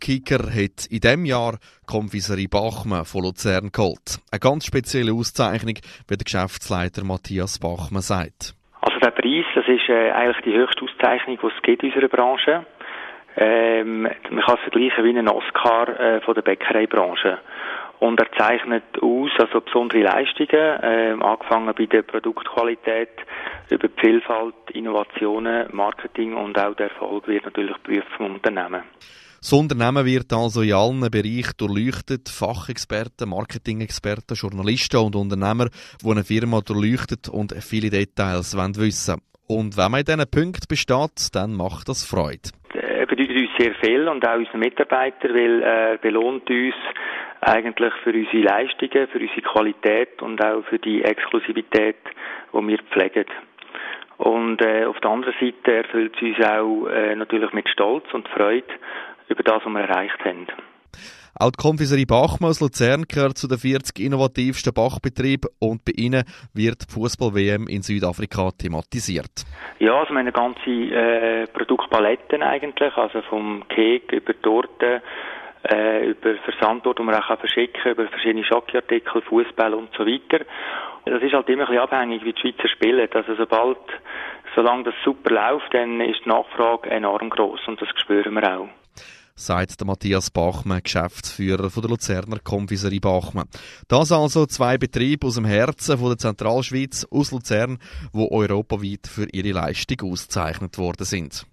Kicker hat in diesem Jahr Konfiserie Bachmann von Luzern geholt. Eine ganz spezielle Auszeichnung, wie der Geschäftsleiter Matthias Bachmann sagt. Also der Preis, das ist eigentlich die höchste Auszeichnung, die es gibt in unserer Branche. Man kann es vergleichen wie einen Oscar von der Bäckereibranche. Und er zeichnet aus, also besondere Leistungen, angefangen bei der Produktqualität, über die Vielfalt, Innovationen, Marketing und auch der Erfolg wird natürlich geprüft vom Unternehmen. Das Unternehmen wird also in allen Bereichen durchleuchtet. Fachexperten, Marketingexperten, Journalisten und Unternehmer, die eine Firma durchleuchtet und viele Details wissen wollen. Und wenn man in diesen Punkten besteht, dann macht das Freude. Er bedeutet uns sehr viel und auch unseren Mitarbeitern, weil er belohnt uns eigentlich für unsere Leistungen, für unsere Qualität und auch für die Exklusivität, die wir pflegen. Und auf der anderen Seite erfüllt es uns auch natürlich mit Stolz und Freude über das, was wir erreicht haben. Auch die Konfiserie Bachmann aus Luzern gehört zu den 40 innovativsten Bachbetrieben und bei ihnen wird die Fußball-WM in Südafrika thematisiert. Ja, also wir haben eine ganze Produktpalette eigentlich, also vom Kek über Torten, über Versandort, die man auch verschicken kann, über verschiedene Schokoartikel, Fußball und so weiter. Das ist halt immer ein bisschen abhängig, wie die Schweizer spielen. Also solange das super läuft, dann ist die Nachfrage enorm gross und das spüren wir auch. Sagt der Matthias Bachmann, Geschäftsführer von der Luzerner Konfiserie Bachmann. Das also 2 Betriebe aus dem Herzen von der Zentralschweiz, aus Luzern, die europaweit für ihre Leistung ausgezeichnet worden sind.